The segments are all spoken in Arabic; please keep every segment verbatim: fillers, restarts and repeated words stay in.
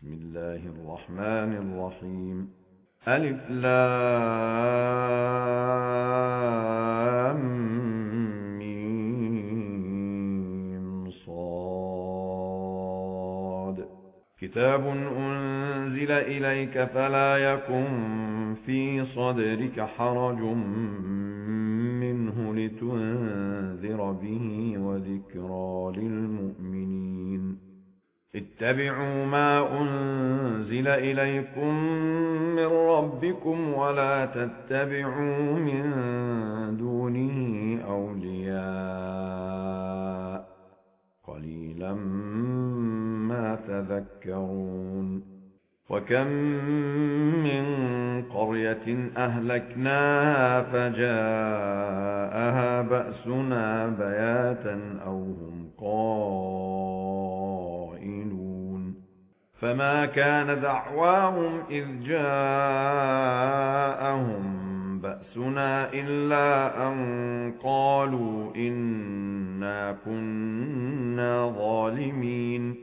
بسم الله الرحمن الرحيم. ألف لام ميم صاد. كتاب أنزل إليك فلا يكن في صدرك حرج منه لتنذر به وذكرى للمؤمنين. اتبعوا ما أنزل إليكم من ربكم ولا تتبعوا من دونه أولياء قليلا ما تذكرون. وكم من قرية أهلكناها فجاءها بأسنا بياتا أو هم قائلون. فما كان دعواهم إذ جاءهم بأسنا إلا أن قالوا إنا كنا ظالمين.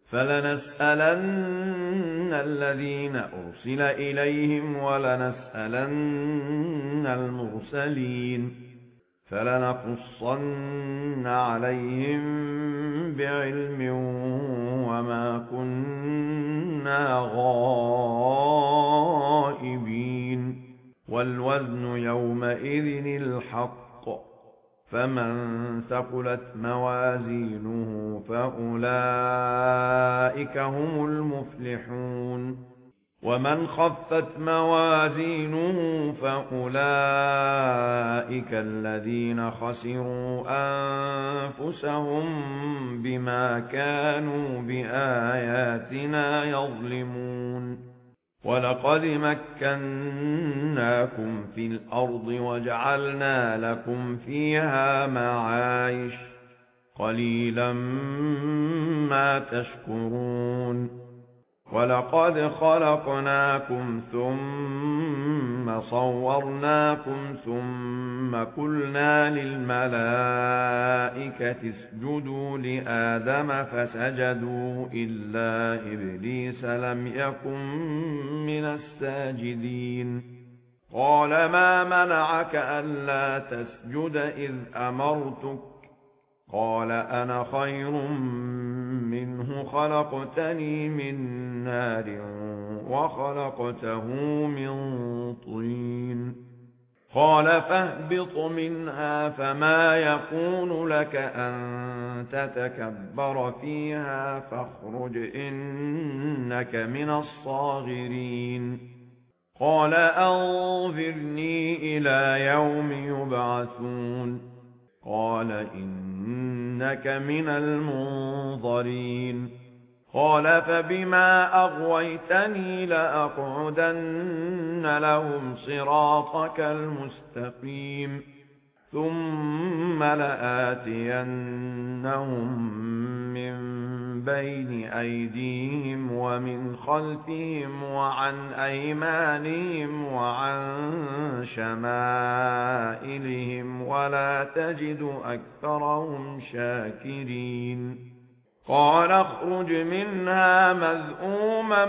فلنسألن الذين أرسل إليهم ولنسألن المرسلين فلنقصن عليهم بعلم وما كنا غائبين. والوزن يومئذ الحق فمن ثقلت موازينه فأولئك هم المفلحون. ومن خفت موازينه فأولئك الذين خسروا أنفسهم بما كانوا بآياتنا يظلمون. ولقد مكناكم في الأرض وجعلنا لكم فيها معايش قليلا ما تشكرون. ولقد خلقناكم ثم صورناكم ثم قلنا للملائكة اسجدوا لآدم فسجدوا إلا إبليس لم يكن من الساجدين. قال ما منعك ألا تسجد إذ أمرتك؟ قال أنا خير منه خلقتني من نار وخلقته من طين. قال فاهبط منها فما يكون لك أن تتكبر فيها فاخرج إنك من الصاغرين. قال أنظرني إلى يوم يبعثون. قال إنك من المنظرين. قال فبما أغويتني لأقعدن لهم صراطك المستقيم ثم لآتينهم من بين أيديهم ومن خلفهم وعن أيمانهم وعن شمائلهم ولا تجد أكثرهم شاكرين. قال اخرج منها مذءوما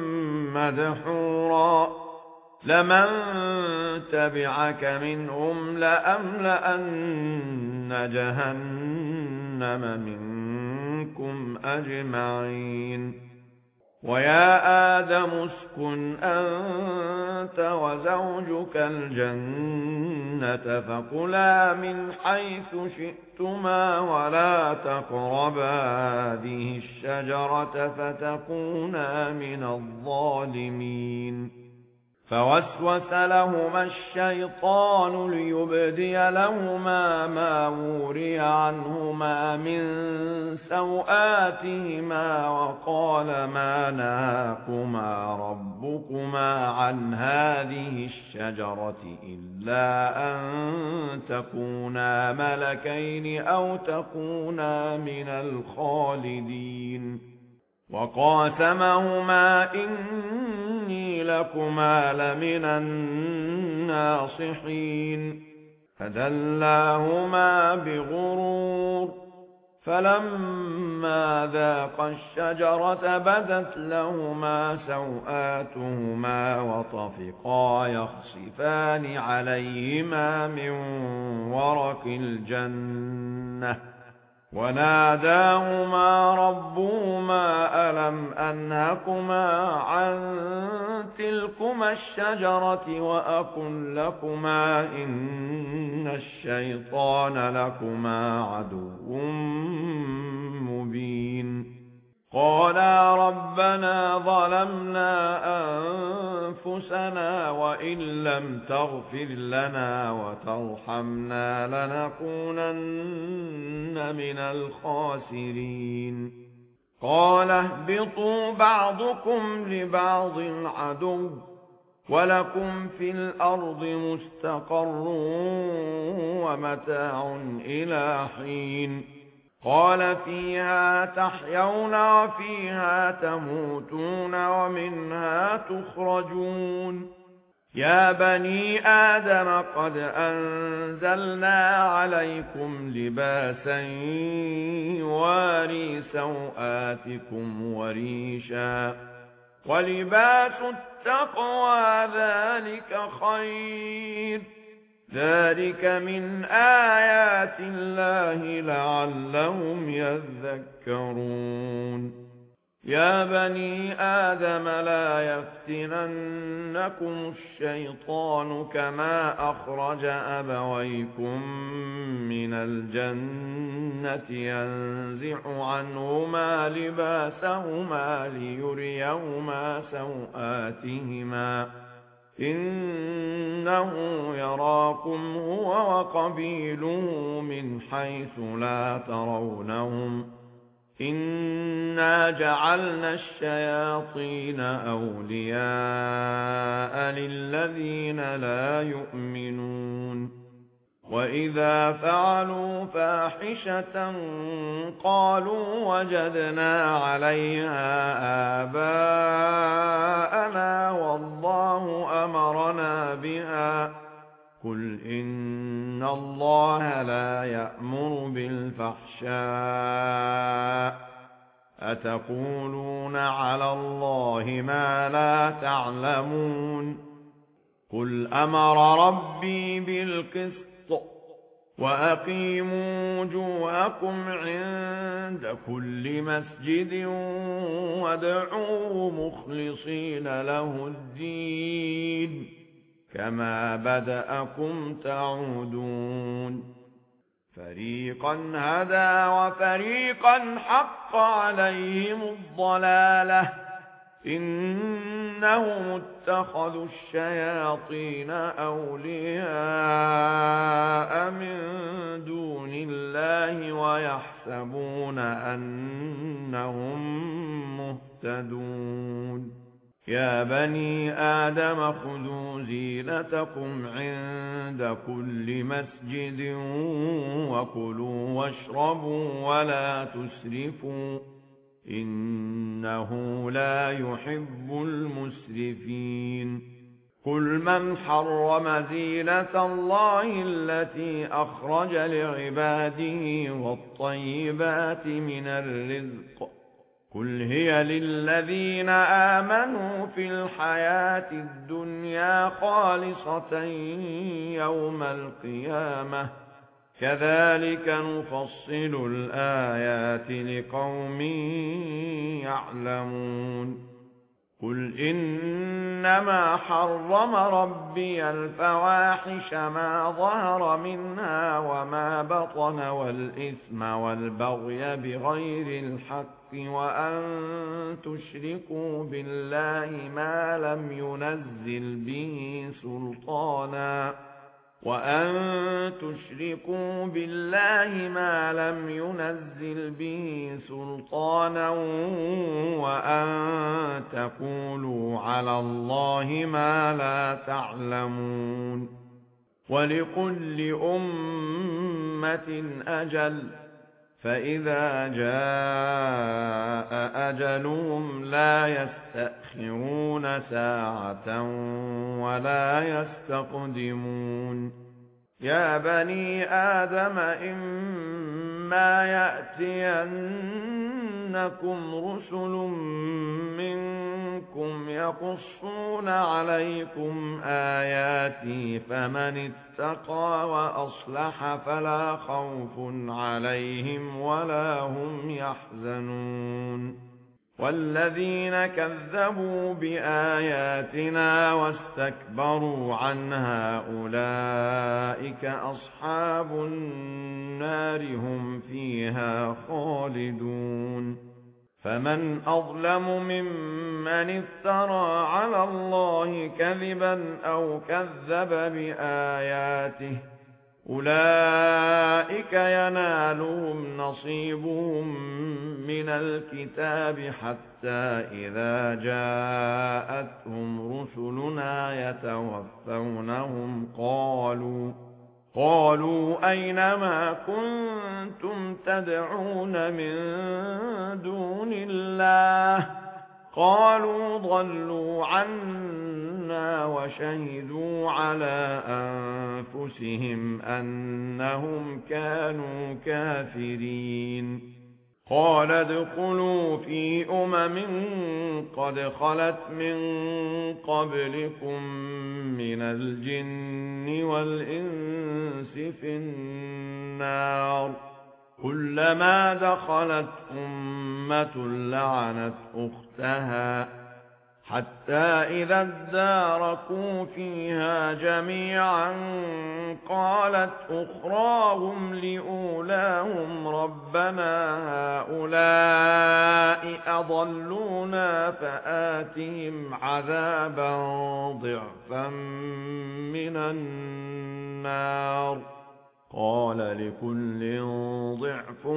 مدحورا لمن تبعك منهم لأملأن جهنم منكم أجمعين. ويا آدم اسكن أنت وزوجك الجنة فكلا من حيث شئتما ولا تقربا هذه الشجرة فتكونا من الظالمين. فوسوس لهما الشيطان ليبدي لهما ما وري عنهما من سوآتهما وقال ما نهاكما ربكما عن هذه الشجرة إلا أن تكونا ملكين أو تكونا من الخالدين. وقاسمهما إني لكما لمن الناصحين. فدلاهما بغرور فلما ذاقا الشجرة بدت لهما سوآتهما وطفقا يخصفان عليهما من ورق الجنة وناداهما ربهما ألم أنهكما عن تلكما الشجرة وأقل لكما إن الشيطان لكما عدو مبين قالا ربنا ظلمنا أنفسنا وإن لم تغفر لنا وترحمنا لنكونن من الخاسرين قال اهبطوا بعضكم لبعض عدو ولكم في الأرض مستقر ومتاع إلى حين قال فيها تحيون وفيها تموتون ومنها تخرجون يا بني آدم قد أنزلنا عليكم لباسا يواري سوآتكم وريشا ولباس التقوى ذلك خير ذلك من آيات الله لعلهم يذكرون يا بني آدم لا يفتننكم الشيطان كما أخرج أبويكم من الجنة ينزع عنهما لباسهما ليريهما سوآتهما إنه يراكم هو وقبيله من حيث لا ترونهم إنا جعلنا الشياطين أولياء للذين لا يؤمنون وإذا فعلوا فاحشة قالوا وجدنا عليها آباءنا والله أمرنا بها قل إن الله لا يأمر بالفحشاء أتقولون على الله ما لا تعلمون قل أمر ربي بالقسط وأقيموا وجوهكم عند كل مسجد وادعوه مخلصين له الدين كما بدأكم تعودون فريقا هدى وفريقا حق عليهم الضلالة إنهم اتخذوا الشياطين أولياء من دون الله ويحسبون أنهم مهتدون يا بني آدم خذوا زينتكم عند كل مسجد وكلوا واشربوا ولا تسرفوا إنه لا يحب المسرفين قل من حرم زينة الله التي أخرج لعباده والطيبات من الرزق قل هي للذين آمنوا في الحياة الدنيا خالصة يوم القيامة كذلك نفصل الآيات لقوم يعلمون قل إنما حرم ربي الفواحش ما ظهر منها وما بطن والإثم والبغي بغير الحق وأن تشركوا بالله ما لم ينزل به سلطانا وأن تشركوا بالله ما لم ينزل به سلطانا وأن تقولوا على الله ما لا تعلمون ولكل أمة أجل فإذا جاء أجلهم لا يستأخرون ساعة ولا يستقدمون يا بني آدم إما إِمَّا يَأْتِيَنَّكُمْ رُسُلٌ مِنْكُمْ يَقُصُّونَ عَلَيْكُمْ آيَاتِي فَمَنِ اتَّقَى وَأَصْلَحَ فَلَا خَوْفٌ عَلَيْهِمْ وَلَا هُمْ يَحْزَنُونَ وَالَّذِينَ كَذَّبُوا بِآيَاتِنَا وَاسْتَكْبَرُوا عَنْهَا أُولَئِكَ أَصْحَابُ النَّارِ هُمْ فِيهَا خَالِدُونَ فَمَنْ أَظْلَمُ مِمَّنِ افْتَرَى عَلَى اللَّهِ كَذِبًا أَوْ كَذَّبَ بِآيَاتِهِ أُولَئِكَ يَنَالُهُمْ نَصِيبُهُم مِنَ الْكِتَابِ حَتَّى إِذَا جَاءَتْهُمْ رُسُلُنَا يَتَوَفَّوْنَهُمْ قَالُوا قَالُوا أَيْنَ مَا كُنتُمْ تَدْعُونَ مِن دُونِ اللَّهِ قَالُوا ضَلُّوا عَنَّا وَشَهِدُوا عَلَى أَنفُسِهِمْ أَنَّهُمْ كَانُوا كَافِرِينَ قَالَ ادْخُلُوا فِي أُمَمٍ قَدْ خَلَتْ مِن قَبْلِكُم مِّنَ الْجِنِّ وَالْإِنسِ فِي النَّارِ كُلَّمَا دَخَلَتْ أُمَّةٌ لَّعَنَتْ أُخْتَهَا حَتَّى إِذَا ادَّارَكُوا فِيهَا جَمِيعًا قَالَتْ أُخْرَاهُمْ لِأُولَاهُمْ رَبَّنَا هَؤُلَاءِ أَضَلُّونَا فَآتِهِمْ عَذَابًا ضِعْفًا مِنَ النَّارِ قَالَ لِكُلٍّ ضِعْفٌ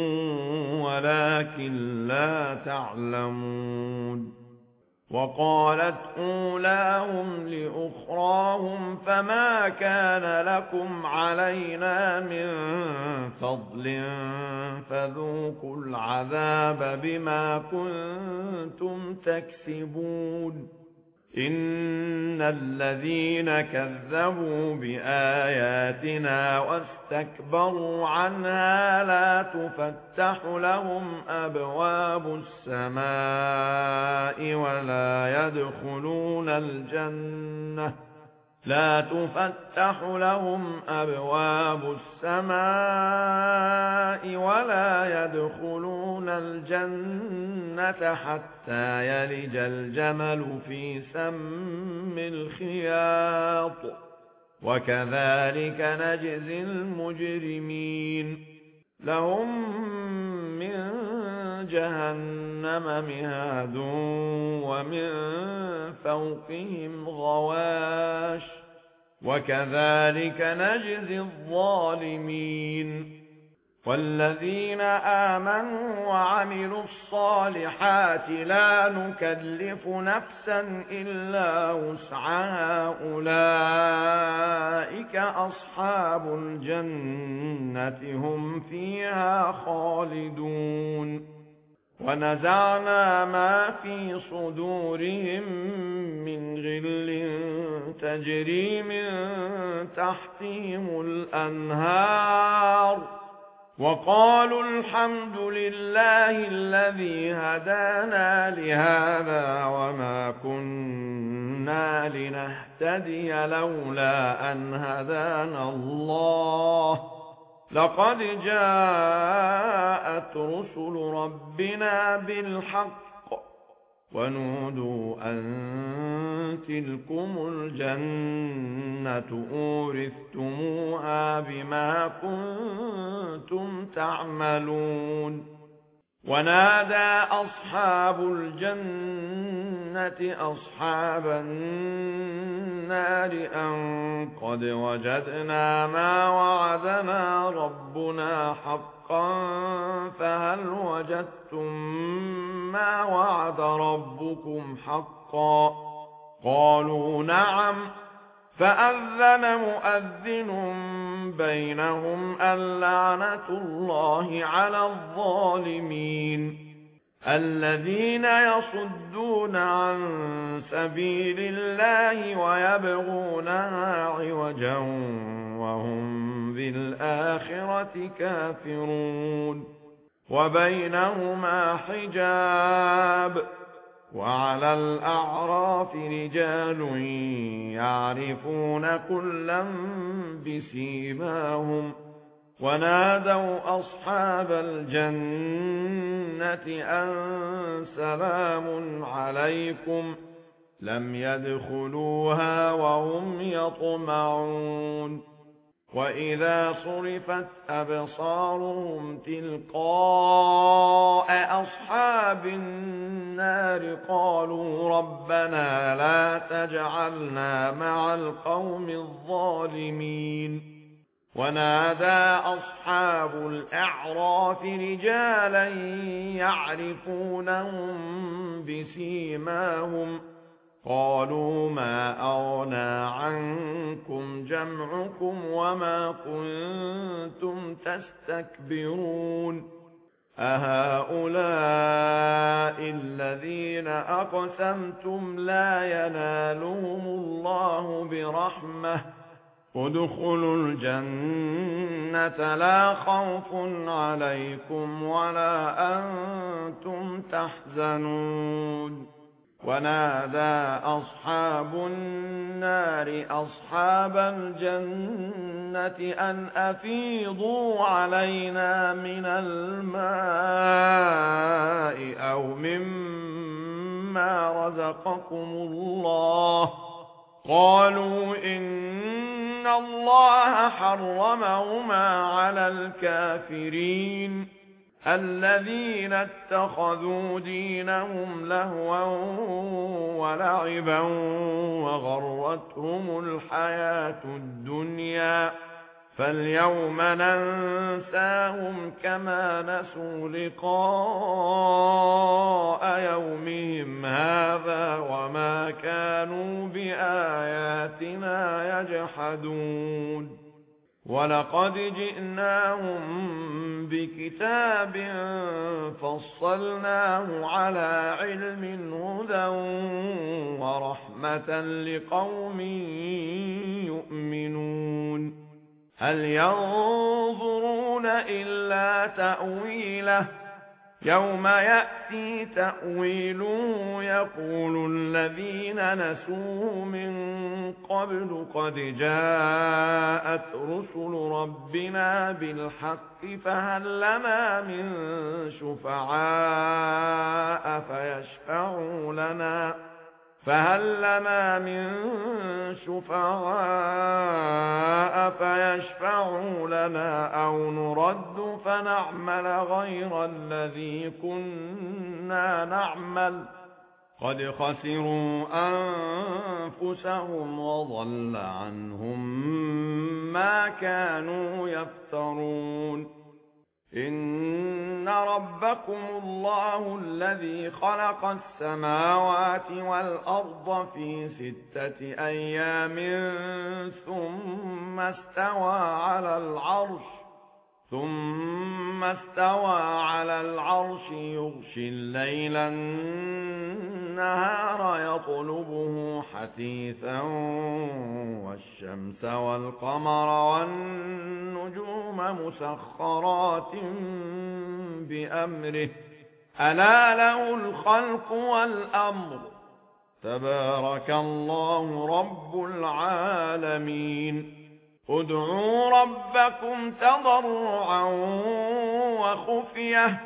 وَلَكِنْ لَا تَعْلَمُونَ وَقَالَتْ أُولَاهُمْ لِأُخْرَاهُمْ فَمَا كَانَ لَكُمْ عَلَيْنَا مِنْ فَضْلٍ فَذُوقُوا الْعَذَابَ بِمَا كُنْتُمْ تَكْسِبُونَ إِنَّ الَّذِينَ كَذَّبُوا بِآيَاتِنَا وَاسْتَكْبَرُوا عَنْهَا لَا تُفَتَّحُ لَهُمْ أَبْوَابُ السَّمَاءِ وَلَا يَدْخُلُونَ الْجَنَّةَ لا تفتح لهم أبواب السماء ولا يدخلون الجنة حتى يلج الجمل في سم الخياط وكذلك نجزي المجرمين لهم من جهنم مهاد ومن فوقهم غواش وكذلك نجزي الظالمين والذين آمنوا وعملوا الصالحات لا نكلف نفسا إلا وسعها أولئك أصحاب الجنة هم فيها خالدون ونزعنا ما في صدورهم من غل تجري من تحتهم الأنهار وقالوا الحمد لله الذي هدانا لهذا وما كنا لنهتدي لولا أن هدانا الله لقد جاءت رسل ربنا بالحق ونودوا أن تلكم الجنة أورثتموها بما كنتم تعملون ونادى أصحاب الجنة أصحاب النار أن قد وجدنا ما وعدنا ربنا حقا فهل وجدتم ما وعد ربكم حقا قالوا نعم فأذن مؤذن بينهم اللعنة الله على الظالمين الذين يصدون عن سبيل الله ويبغونها عوجا وهم بالآخرة كافرون وبينهما حجاب وعلى الأعراف رجال يعرفون كلا بسيماهم ونادوا أصحاب الجنة أن سلام عليكم لم يدخلوها وهم يطمعون وإذا صرفت أبصارهم تلقاء أصحاب النار قالوا ربنا لا تجعلنا مع القوم الظالمين ونادى أصحاب الأعراف رجالا يعرفونهم بسيماهم قالوا ما أغنى عنكم جمعكم وما كنتم تستكبرون أهؤلاء الذين أقسمتم لا ينالهم الله برحمة ادخلوا الجنة لا خوف عليكم ولا أنتم تحزنون ونادى أصحاب النار أصحاب الجنة أن أفيضوا علينا من الماء أو مما رزقكم الله قالوا إن الله حرمهما على الكافرين الذين اتخذوا دينهم لهوا ولعبا وغرتهم الحياة الدنيا فاليوم ننساهم كما نسوا لقاء يومهم هذا وما كانوا بآياتنا يجحدون ولقد جئناهم بكتاب فصلناه على علم هدى ورحمة لقوم يؤمنون هل ينظرون إلا تأويله يوم يأتي تأويله يقول الذين نسوه من قبل قد جاءت رسل ربنا بالحق فهل لنا من شفعاء فيشفعوا لنا فهل لنا من شفعاء فيشفعوا لنا أو نرد فنعمل غير الذي كنا نعمل قد خسروا أنفسهم وضل عنهم ما كانوا يفترون إن ربكم الله الذي خلق السماوات والأرض في ستة أيام ثم استوى على العرش ثم استوى على العرش يغشي الليل النهار يطلبه حثيثا والشمس والقمر والنجوم مسخرات بأمره ألا له الخلق والأمر تبارك الله رب العالمين ادعوا ربكم تضرعا وخفية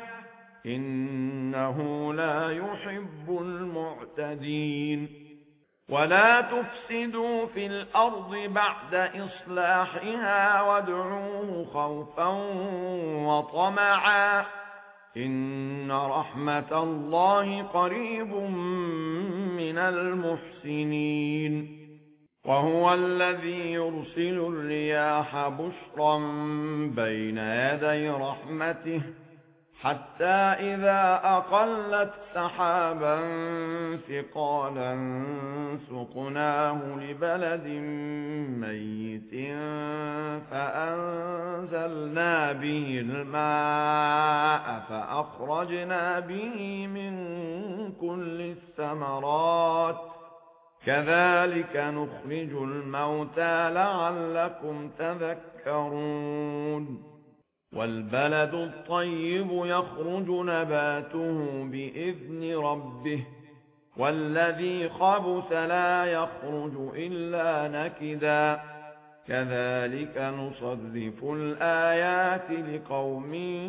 إنه لا يحب المعتدين ولا تفسدوا في الأرض بعد إصلاحها وادعوه خوفا وطمعا إن رحمة الله قريب من المحسنين وهو الذي يرسل الرياح بشرا بين يدي رحمته حتى إذا أقلت سحابا ثقالا سقناه لبلد ميت فأنزلنا به الماء فأخرجنا به من كل الثمرات كذلك نخرج الموتى لعلكم تذكرون والبلد الطيب يخرج نباته بإذن ربه والذي خبث لا يخرج إلا نكدا كذلك نصرف الآيات لقوم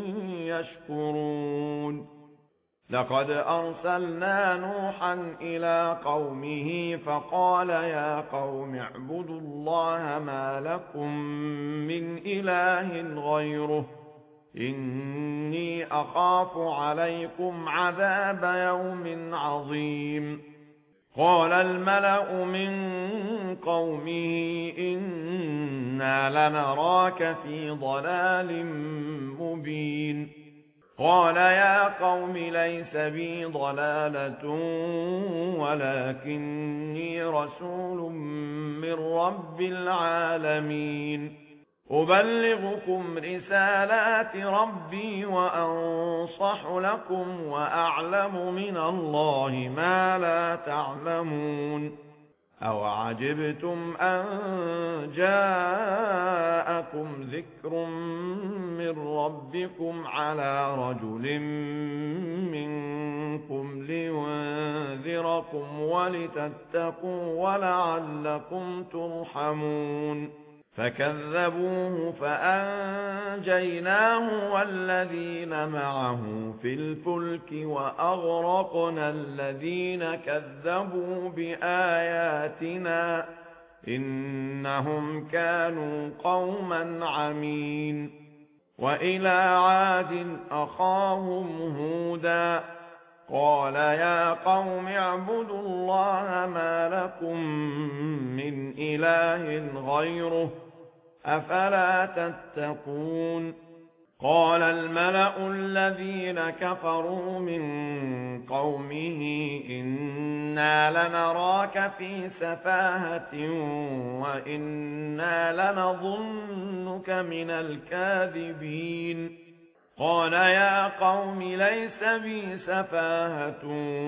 يشكرون لقد أرسلنا نوحا إلى قومه فقال يا قوم اعبدوا الله ما لكم من إله غيره إني أخاف عليكم عذاب يوم عظيم قال الملأ من قومه إنا لنراك في ضلال مبين قال يا قوم ليس بي ضلالة ولكني رسول من رب العالمين أبلغكم رسالات ربي وأنصح لكم وأعلم من الله ما لا تعلمون أوعجبتم أن جاءكم ذكر من ربكم على رجل منكم لينذركم ولتتقوا ولعلكم ترحمون فكذبوه فأنجيناه والذين معه في الفلك وأغرقنا الذين كذبوا بآياتنا إنهم كانوا قوما عمين وإلى عاد أخاهم هودا قال يا قوم اعبدوا الله ما لكم من إله غيره أفلا تتقون قال الملأ الذين كفروا من قومه إنا لنراك في سفاهة وإنا لنظنك من الكاذبين قال يا قوم ليس بي سفاهة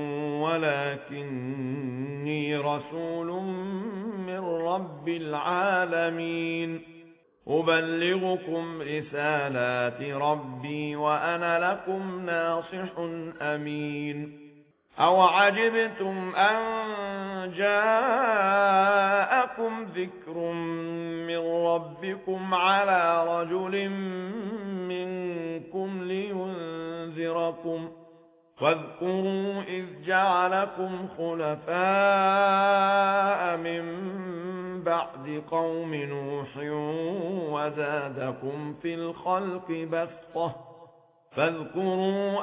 ولكني رسول من رب العالمين أبلغكم رسالات ربي وأنا لكم ناصح أمين أوعجبتم أن جاءكم ذكر من ربكم على رجل منكم لينذركم واذكروا إذ جعلكم خلفاء من بعد قوم نوح وزادكم في الخلق بسطة فاذكروا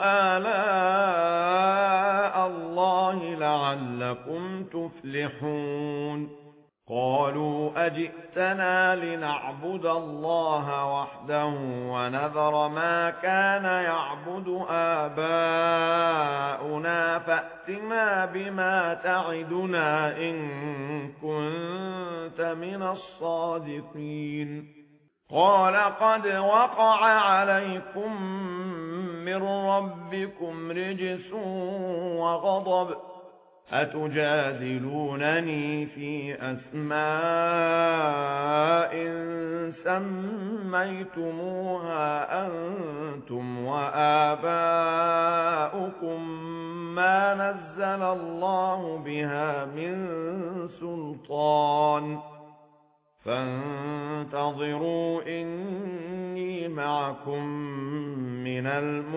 آلاء الله لعلكم تفلحون قالوا أجئتنا لنعبد الله وحده ونذر ما كان يعبد آباؤنا فأتنا بما تعدنا إن كنت من الصادقين قال قد وقع عليكم من ربكم رجس وغضب أتجادلونني في أسماء سميتموها أنتم وآباؤكم ما نزل الله بها من سلطان فانتظروا إني معكم من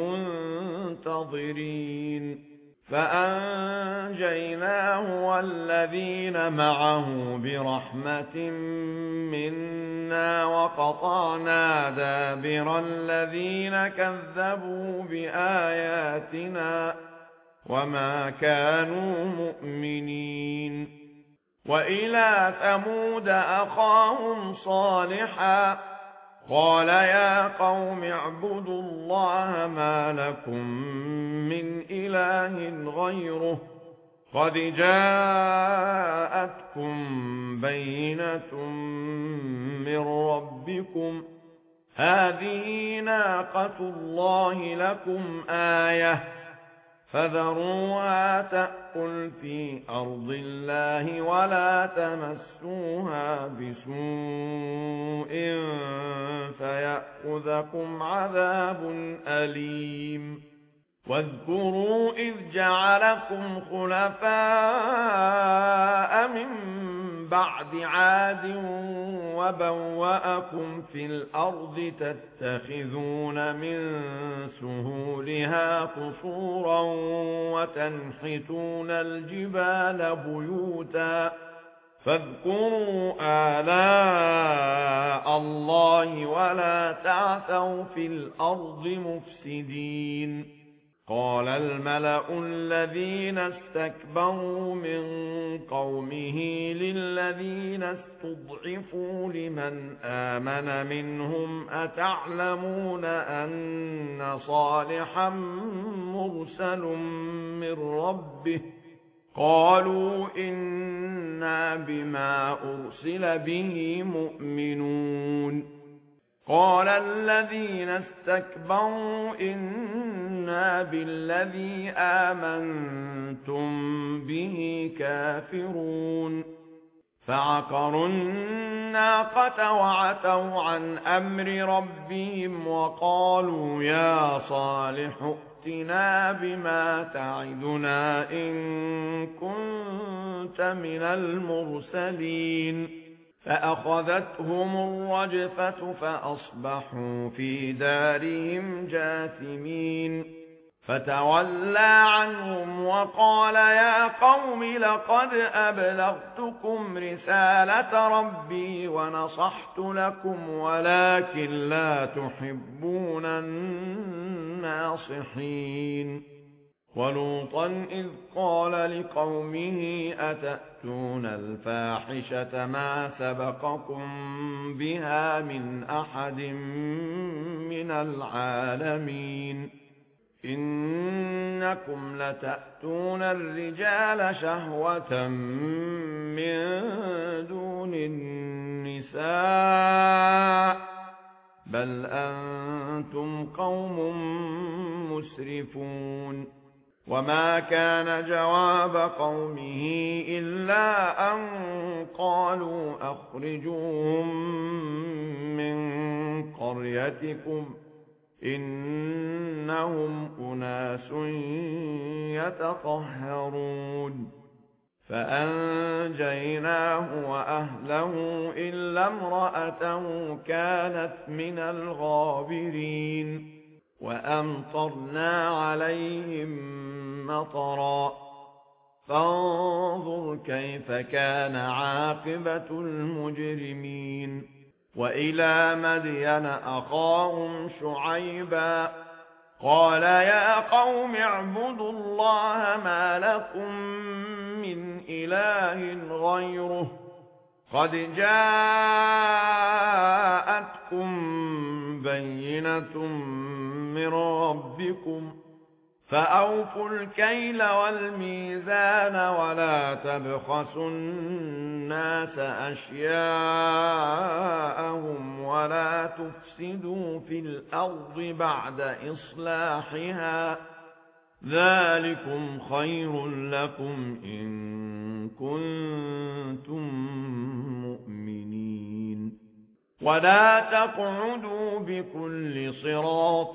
المنتظرين فأنجيناه والذين معه برحمة منا وقطعنا دابر الذين كذبوا بآياتنا وما كانوا مؤمنين وإلى ثمود أخاهم صالحا قال يا قوم اعبدوا الله ما لكم من إله غيره قد جاءتكم بينة من ربكم هذه ناقة الله لكم آية فذروها تأكل تفسدوا في أرض الله ولا تمسوها بسوء فيأخذكم عذاب أليم واذكروا إذ جعلكم خلفاء من بعد عاد وبوأكم في الأرض تتخذون من سهولها قصورا وتنحتون الجبال بيوتا فاذكروا آلاء الله ولا تعثوا في الأرض مفسدين قال الملأ الذين استكبروا من قومه للذين استضعفوا لمن آمن منهم أتعلمون أن صالحا مرسل من ربه قالوا إنا بما أرسل به مؤمنون قال الذين استكبروا إنا بالذي آمنتم به كافرون فعقروا الناقة وعتوا عن أمر ربهم وقالوا يا صالح ائتنا بما تعدنا إن كنت من المرسلين فأخذتهم الرجفة فأصبحوا في دارهم جاثمين فتولى عنهم وقال يا قوم لقد أبلغتكم رسالة ربي ونصحت لكم ولكن لا تحبون الناصحين ولوطا إذ قال لقومه أتأتون الفاحشة ما سبقكم بها من أحد من العالمين إنكم لتأتون الرجال شهوة من دون النساء بل أنتم قوم مسرفون وما كان جواب قومه إلا أن قالوا أخرجوهم من قريتكم إنهم أناس يتطهرون فأنجيناه وأهله إلا امرأته كانت من الغابرين وأمطرنا عليهم مطرا فانظر كيف كان عاقبة المجرمين وإلى مدين أخاهم شعيبا قال يا قوم اعبدوا الله ما لكم من إله غيره قد جاءتكم بينة من ربكم فأوفوا الكيل والميزان ولا تبخسوا الناس أشياءهم ولا تفسدوا في الأرض بعد إصلاحها ذلكم خير لكم إن كنتم مؤمنين ولا تقعدوا بكل صراط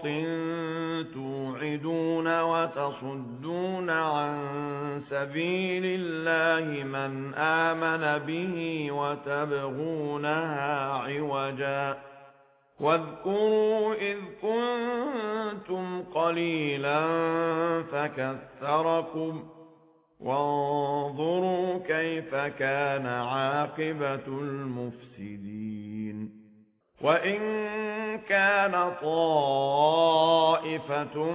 توعدون وتصدون عن سبيل الله من آمن به وتبغونها عوجا واذكروا إذ كنتم قليلا فكثركم وانظروا كيف كان عاقبة المفسدين وإن كان طائفة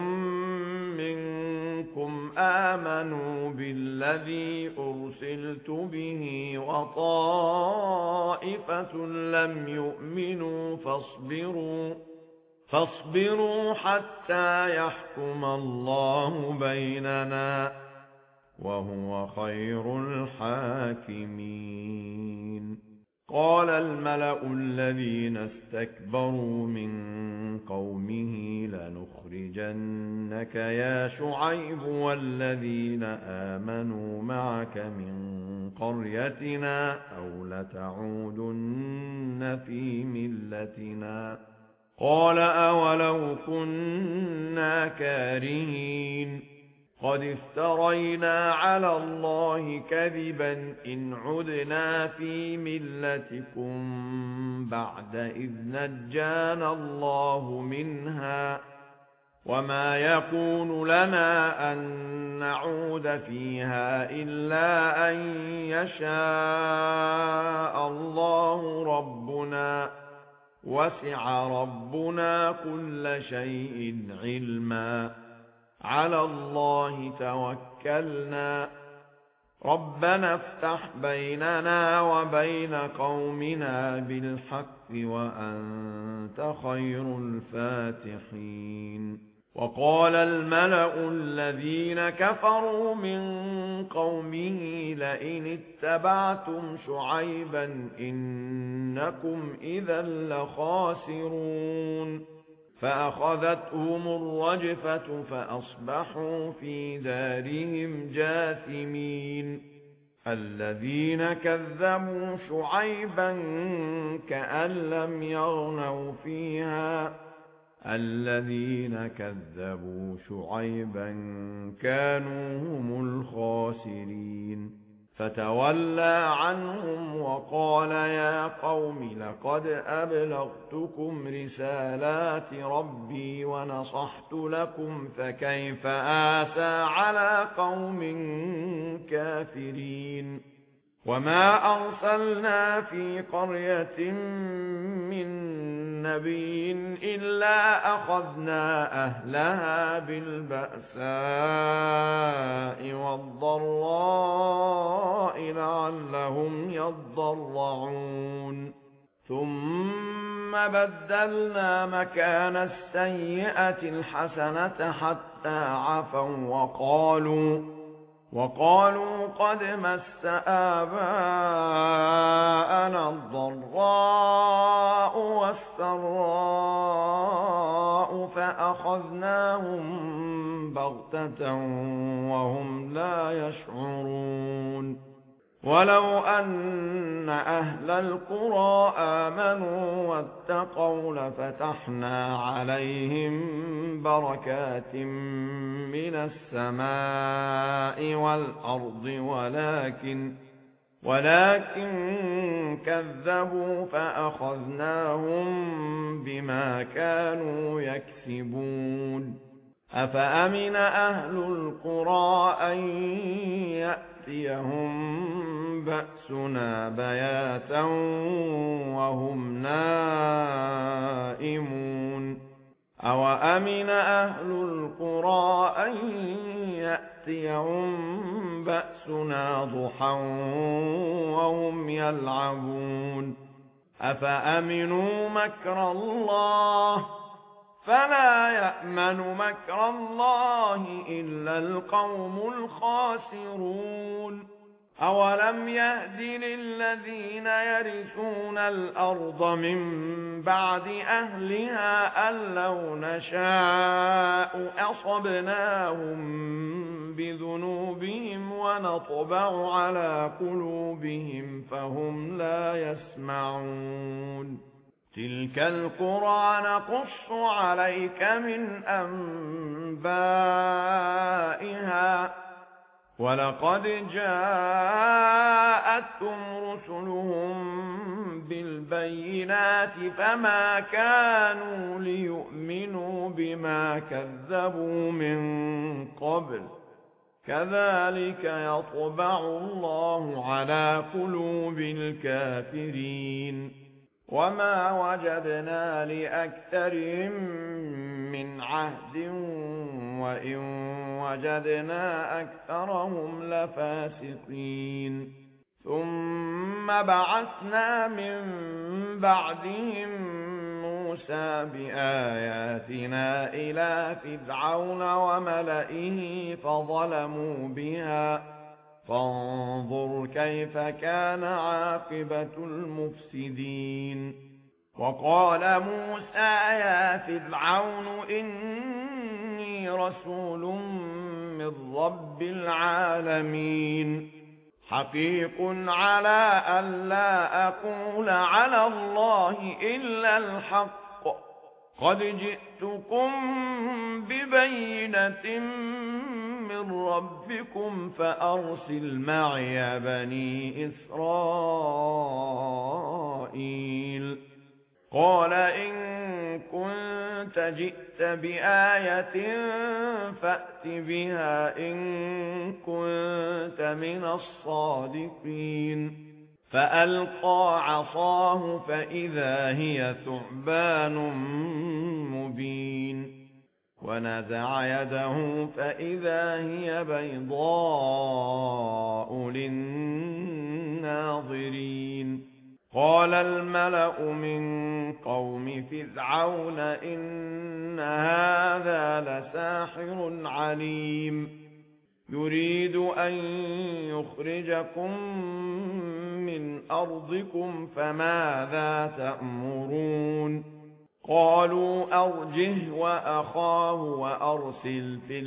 منكم آمنوا بالذي أرسلت به وطائفة لم يؤمنوا فاصبروا فاصبروا حتى يحكم الله بيننا وهو خير الحاكمين قال الملأ الذين استكبروا من قومه لنخرجنك يا شعيب والذين آمنوا معك من قريتنا أو لتعودن في ملتنا قال أولو كنا كارهين قد افترينا على الله كذبا إن عدنا في ملتكم بعد إذ نجانا الله منها وما يكون لنا أن نعود فيها إلا أن يشاء الله ربنا وسع ربنا كل شيء علما على الله توكلنا ربنا افتح بيننا وبين قومنا بالحق وأنت خير الفاتحين وقال الملأ الذين كفروا من قومه لئن اتبعتم شعيبا إنكم إذا لخاسرون فأخذتهم الرجفة فأصبحوا في دارهم جاثمين الذين كذبوا شعيبا كأن لم يغنوا فيها الذين كذبوا شعيبا كانوا هم الخاسرين فتولى عنهم وقال يا قوم لقد أبلغتكم رسالات ربي ونصحت لكم فكيف آسى على قوم كافرين وما أرسلنا في قرية من نبي إلا أخذنا أهلها بالبأساء والضراء لعلهم يضرعون ثم بدلنا مكان السيئة الحسنة حتى عفوا وقالوا وقالوا قد مس آباءنا الضراء والسراء فأخذناهم بغتة وهم لا يشعرون ولو أن أهل القرى آمنوا واتقوا لفتحنا عليهم بركات من السماء والأرض ولكن ولكن كذبوا فأخذناهم بما كانوا يكسبون أفأمن أهل القرى أن يأتيهم بأسنا بياتا وهم نائمون أوأمن أهل القرى أن يأتيهم بأسنا ضحى وهم يلعبون أفأمنوا مكر الله فلا يأمن مكر الله إلا القوم الخاسرون أولم يهد للذين يرثون الأرض من بعد أهلها أن لو نشاء أصبناهم بذنوبهم ونطبع على قلوبهم فهم لا يسمعون تلك القرى نقص عليك من أنبائها ولقد جاءتهم رسلهم بالبينات فما كانوا ليؤمنوا بما كذبوا من قبل كذلك يطبع الله على قلوب الكافرين وما وجدنا لأكثرهم من عهد وإن وجدنا أكثرهم لفاسقين ثم بعثنا من بعدهم موسى بآياتنا إلى فرعون وملئه فظلموا بها فانظر كيف كان عاقبة المفسدين وقال موسى يا فرعون إني رسول من رب العالمين حقيق على أن لا أقول على الله إلا الحق قد جئتكم ببينة من ربكم فأرسل معي بني إسرائيل قال إن كنت جئت بآية فأت بها إن كنت من الصادقين فألقى عصاه فإذا هي ثعبان مبين ونزع يده فإذا هي بيضاء للناظرين قال الملأ من قوم فرعون إن هذا لساحر عليم يريد أن يخرجكم من أرضكم فماذا تأمرون قالوا أرجه وأخاه وأرسل في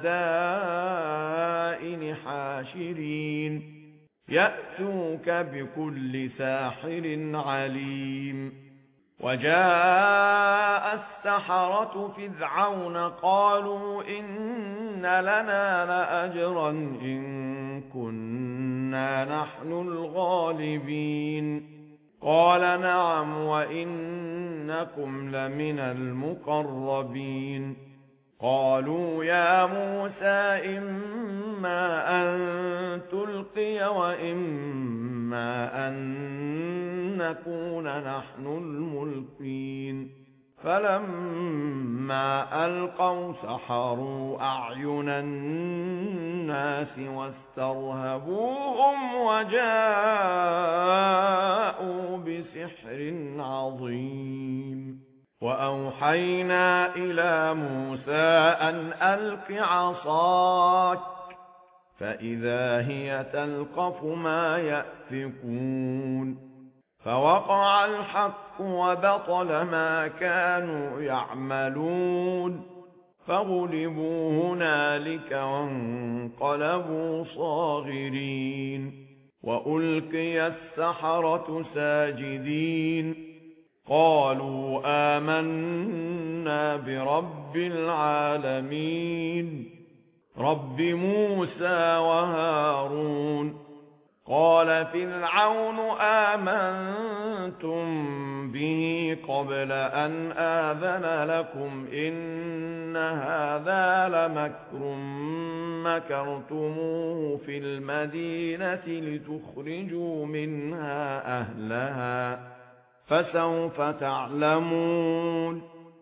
المدائن حاشرين يأتوك بكل ساحر عليم وجاء السحرة فرعون قالوا إن لنا لأجرا إن كنا نحن الغالبين قال نعم وإنكم لمن المقربين قالوا يا موسى إما أن تلقي وإما أن نكون نحن الملقين فلما ألقوا سحروا أعين الناس واسترهبوهم وجاءوا بسحر عظيم وأوحينا إلى موسى أن ألق عصاك فإذا هي تلقف ما يأفكون فوقع الحق وبطل ما كانوا يعملون فغلبوا هنالك وانقلبوا صاغرين وألقي السحرة ساجدين قالوا آمنا برب العالمين رب موسى وهارون قال فرعون آمنتم به قبل أن آذن لكم إن هذا لمكر مكرتموه في المدينة لتخرجوا منها أهلها فسوف تعلمون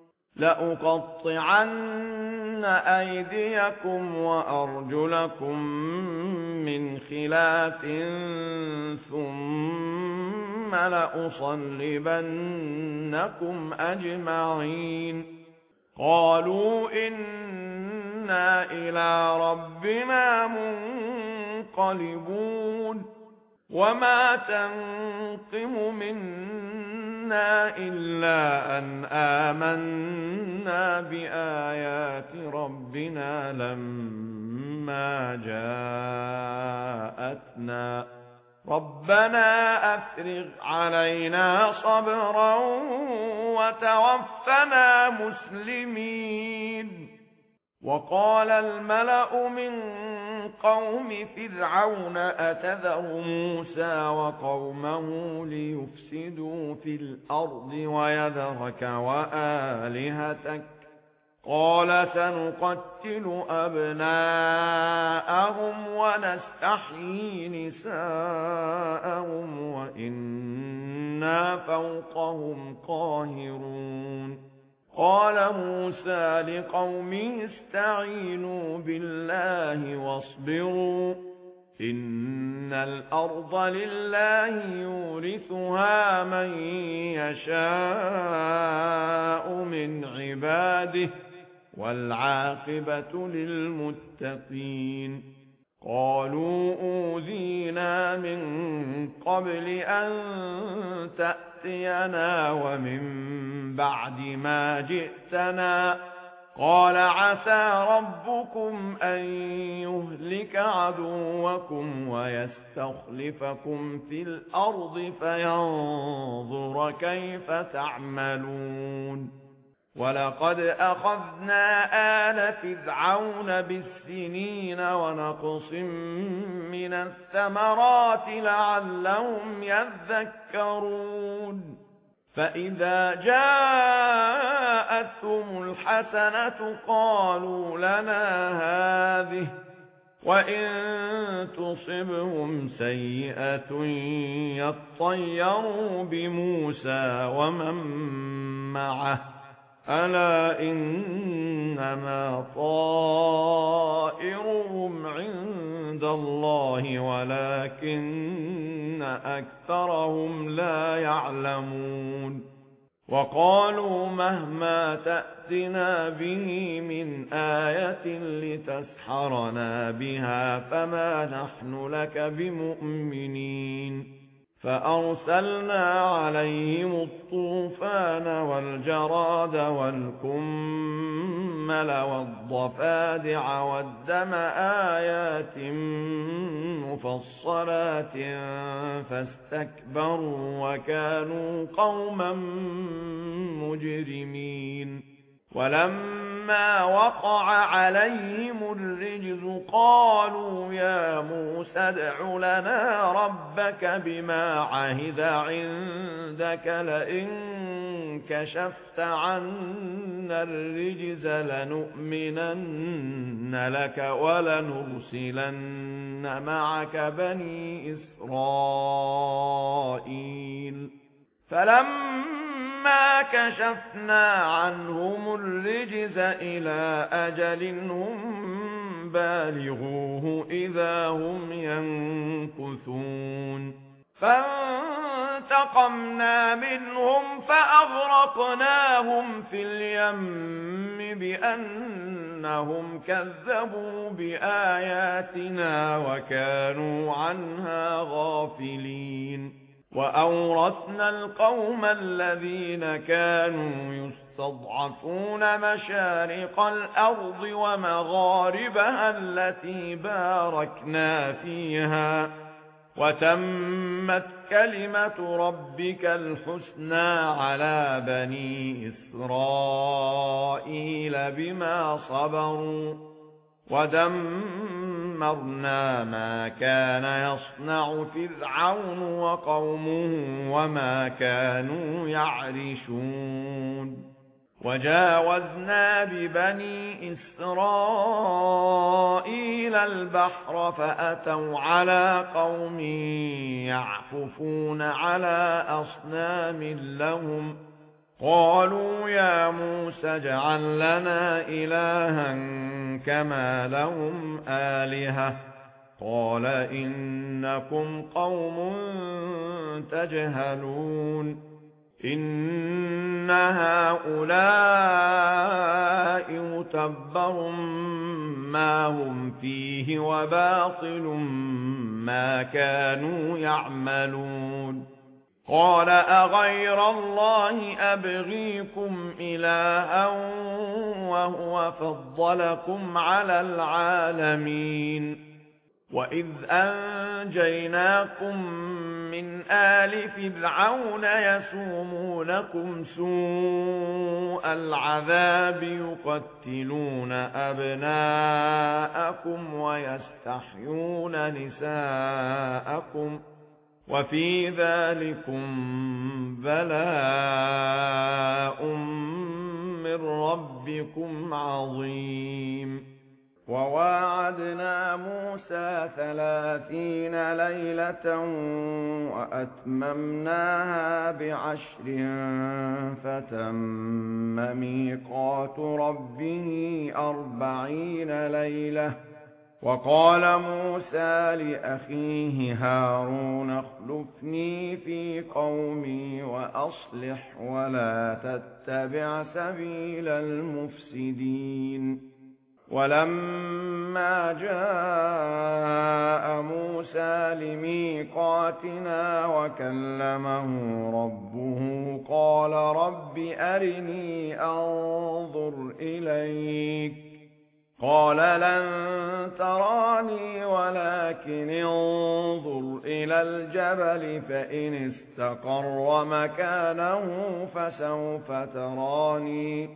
لأقطعن أيديكم وأرجلكم من خلاف ثم لأصلبنكم أجمعين قالوا إنا إلى ربنا منقلبون وما تنقم منا إلا أن آمنا بآيات ربنا لما جاءتنا ربنا أفرغ علينا صبرا وتوفنا مسلمين وقال الملأ من قوم فرعون أتذر موسى وقومه ليفسدوا في الأرض ويذرك وآلهتك قال سنقتل أبناءهم ونستحيي نساءهم وإنا فوقهم قاهرون قال موسى لقومه استعينوا بالله واصبروا إن الأرض لله يورثها من يشاء من عباده والعاقبة للمتقين قالوا أوذينا من قبل أن تأتينا ومن بعد ما جئتنا قال عسى ربكم أن يهلك عدوكم ويستخلفكم في الأرض فينظر كيف تعملون ولقد أخذنا آل فرعون بالسنين ونقص من الثمرات لعلهم يذكرون فإذا جاءتهم الحسنة قالوا لنا هذه وإن تصبهم سيئة يطيروا بموسى ومن معه ألا إنما طائرهم عند الله ولكن أكثرهم لا يعلمون وقالوا مهما تأتنا به من آية لتسحرنا بها فما نحن لك بمؤمنين فأرسلنا عليهم الطوفان والجراد والكمل والضفادع والدم آيات مفصلات فاستكبروا وكانوا قوما مجرمين ولما وقع عليهم الرجز قالوا يا موسى ادع لنا ربك بما عهد عندك لئن كشفت عنا الرجز لنؤمنن لك ولنرسلن معك بني إسرائيل فلما كشفنا عنهم الرجز إلى أجل هم بالغوه إذا هم ينكثون فانتقمنا منهم فأغرقناهم في اليم بأنهم كذبوا بآياتنا وكانوا عنها غافلين وأورثنا القوم الذين كانوا يستضعفون مشارق الأرض ومغاربها التي باركنا فيها وتمت كلمة ربك الحسنى على بني إسرائيل بما صبروا ودمرنا ما كان يصنع فرعون وقومه وما كانوا يعرشون وجاوزنا ببني إسرائيل البحر فأتوا على قوم يعكفون على أصنام لهم قالوا يا موسى اجعل لنا إلها كما لهم آلهة قال إنكم قوم تجهلون إن هؤلاء متبر ما هم فيه وباطل ما كانوا يعملون قال أغير الله أبغيكم إلها وهو فضلكم على العالمين وإذ أنجيناكم من آل فرعون يسومونكم سوء العذاب يقتلون أبناءكم ويستحيون نساءكم وفي ذلكم بلاء من ربكم عظيم وواعدنا موسى ثلاثين ليلة وأتممناها بعشر فتم ميقات ربه أربعين ليلة وقال موسى لأخيه هارون اخلفني في قومي وأصلح ولا تتبع سبيل المفسدين ولما جاء موسى لميقاتنا وكلمه ربه قال رب أرني أنظر إليك قال لن تراني ولكن انظر إلى الجبل فإن استقر مكانه فسوف تراني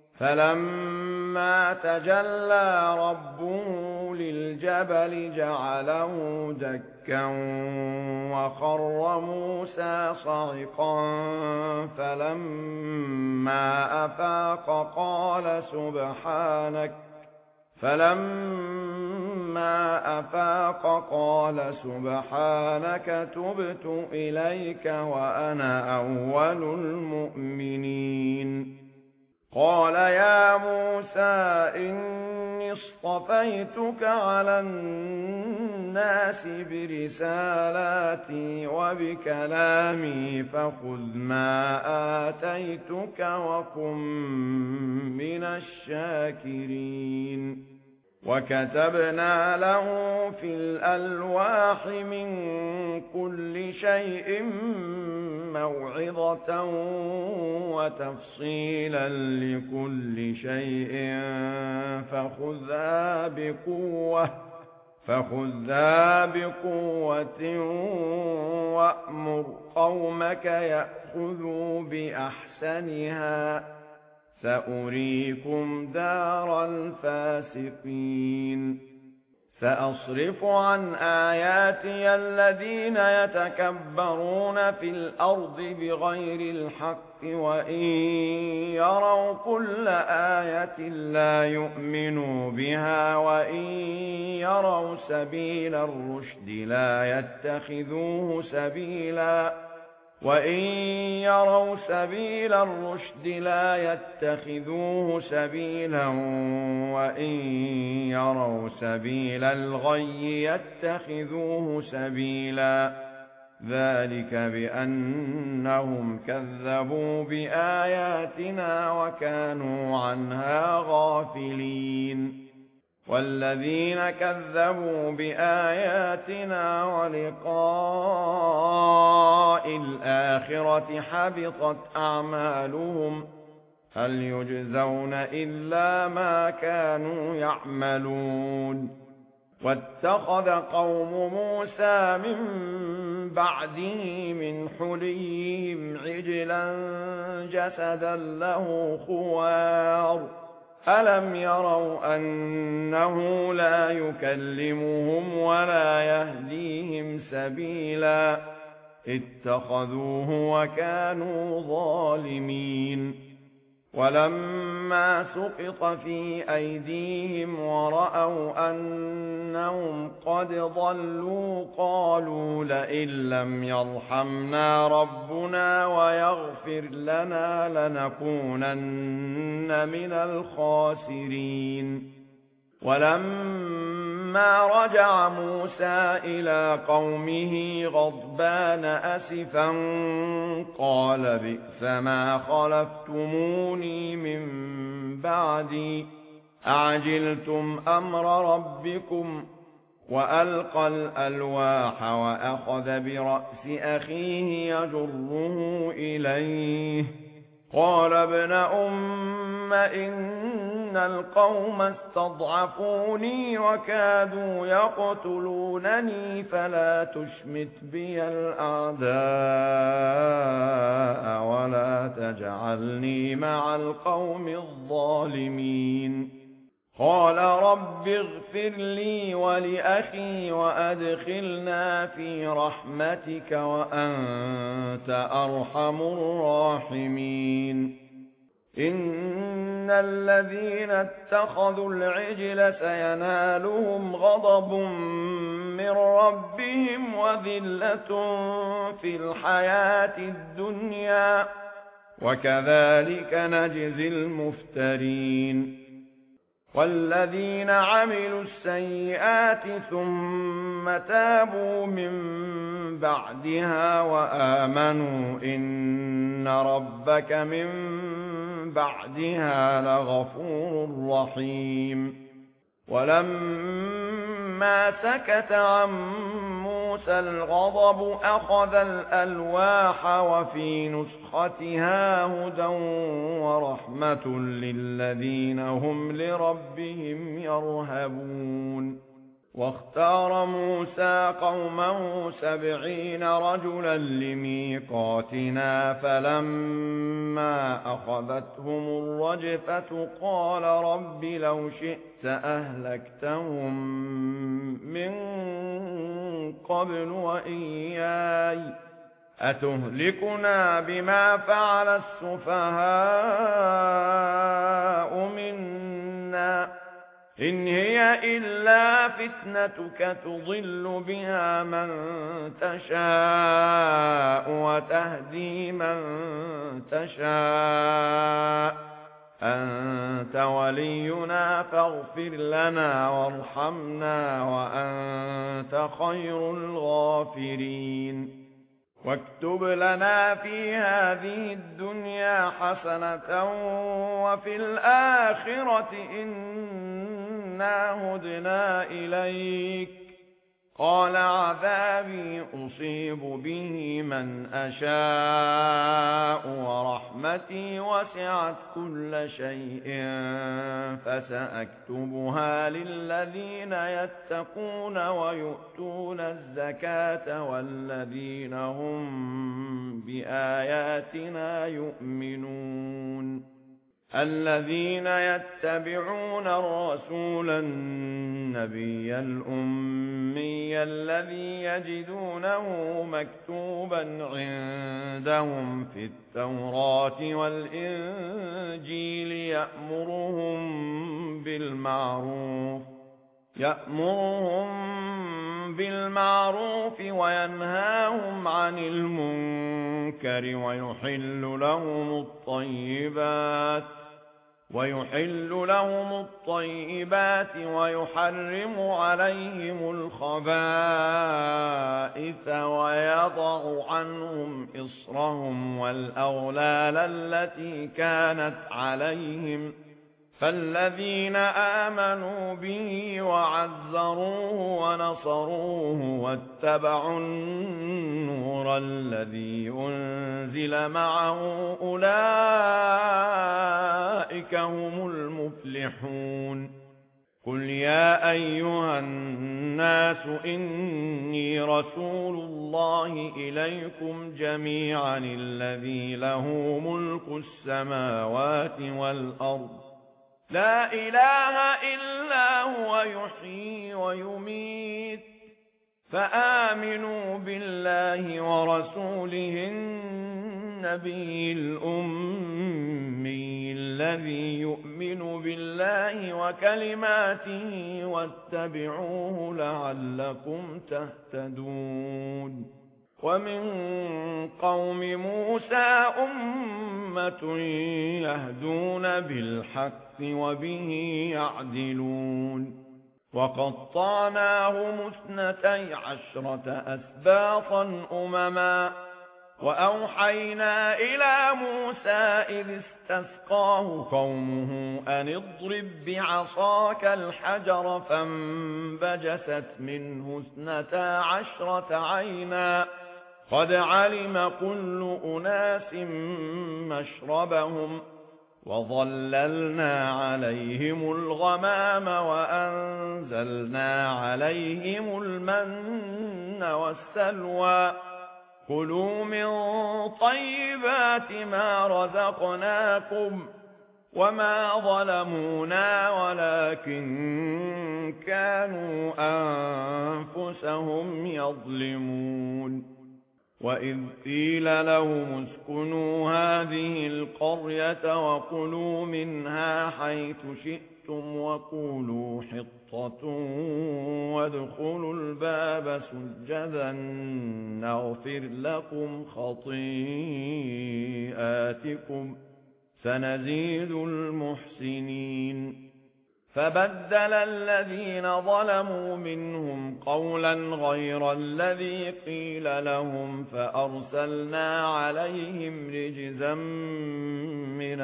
فلما تجلى ربه للجبل جعله دكا وخر موسى صعقا فلما أفاق قال سبحانك فلما أفاق قال سبحانك تبت إليك وأنا أول المؤمنين قال يا موسى إني اصطفيتك على الناس برسالاتي وبكلامي فخذ ما آتيتك وكن من الشاكرين وكتبنا له في الألواح من كل شيء موعظة وتفصيلا لكل شيء فخذها بقوة فخذها بقوة وأمر قومك يأخذوا بأحسنها سأريكم دار الفاسقين سأصرف عن آياتي الذين يتكبرون في الأرض بغير الحق وإن يروا كل آية لا يؤمنوا بها وإن يروا سبيل الرشد لا يتخذوه سبيلا وإن يروا سبيل الرشد لا يتخذوه سبيلا وإن يروا سبيل الغي يتخذوه سبيلا ذلك بأنهم كذبوا بآياتنا وكانوا عنها غافلين والذين كذبوا بآياتنا ولقاء الآخرة حبطت أعمالهم هل يجزون إلا ما كانوا يعملون واتخذ قوم موسى من بعده من حليهم عجلا جسدا له خوار ألم يروا أنه لا يكلمهم ولا يهديهم سبيلا اتخذوه وكانوا ظالمين ولما سقط في أيديهم ورأوا أنهم قد ضلوا قالوا لئن لم يرحمنا ربنا ويغفر لنا لنكونن من الخاسرين ولما رجع موسى إلى قومه غضبان أسفا قال بئس ما خلفتموني من بعدي أعجلتم أمر ربكم وألقى الألواح وأخذ برأس أخيه يجره إليه قال ابن أم إن القوم استضعفوني وكادوا يقتلونني فلا تشمت بي الأعداء ولا تجعلني مع القوم الظالمين قال رب اغفر لي ولأخي وأدخلنا في رحمتك وأنت أرحم الراحمين إن الذين اتخذوا العجل سينالهم غضب من ربهم وذلة في الحياة الدنيا وكذلك نجزي المفترين والذين عملوا السيئات ثم تابوا من بعدها وآمنوا إن ربك من بعدها لغفور رحيم ولما سكت عن موسى الغضب أخذ الألواح وفي نسختها هدى ورحمة للذين هم لربهم يرهبون. واختار موسى قومه سبعين رجلا لميقاتنا فلما أخذتهم الرجفة قال رب لو شئت أهلكتهم من قبل وإياي أتهلكنا بما فعل السفهاء منا إن هي إلا فتنتك تضل بها من تشاء وتهدي من تشاء أنت ولينا فاغفر لنا وارحمنا وأنت خير الغافرين. واكتب لنا في هذه الدنيا حسنة وفي الآخرة إنا هدنا إليك قال عذابي أصيب به من أشاء ورحمتي وسعت كل شيء فسأكتبها للذين يتقون ويؤتون الزكاة والذين هم بآياتنا يؤمنون. الذين يتبعون الرسول النبي الأمي الذي يجدونه مكتوبا عندهم في التوراة والإنجيل يأمرهم بالمعروف يأمرهم بالمعروف وينهاهم عن المنكر ويحل لهم الطيبات ويحل لهم الطيبات ويحرم عليهم الخبائث ويضع عنهم إصرهم والأغلال التي كانت عليهم فالذين آمنوا به وعزروه ونصروه واتبعوا النور الذي أنزل معه أولئك هم المفلحون. قل يا أيها الناس إني رسول الله إليكم جميعا الذي له ملك السماوات والأرض لا إله إلا هو يحيي ويميت فآمنوا بالله ورسوله النبي الأمي الذي يؤمن بالله وكلماته واتبعوه لعلكم تهتدون. ومن قوم موسى أمة يهدون بالحق وبه يعدلون. وقطعناهم اثنتي عشرة أسباطا أمما وأوحينا إلى موسى إذ استسقاه قومه أن اضرب بعصاك الحجر فانبجست منه اثنتا عشرة عينا قد علم كل أناس مشربهم وظللنا عليهم الغمام وأنزلنا عليهم المن والسلوى كلوا من طيبات ما رزقناكم وما ظلمونا ولكن كانوا أنفسهم يظلمون. وإذ قيل لهم اسكنوا هذه القرية وكلوا منها حيث شئتم وقولوا حطة وادخلوا الباب سجدا نغفر لكم خطيئاتكم سنزيد المحسنين. فبدل الذين ظلموا منهم قولا غير الذي قيل لهم فأرسلنا عليهم رجزا من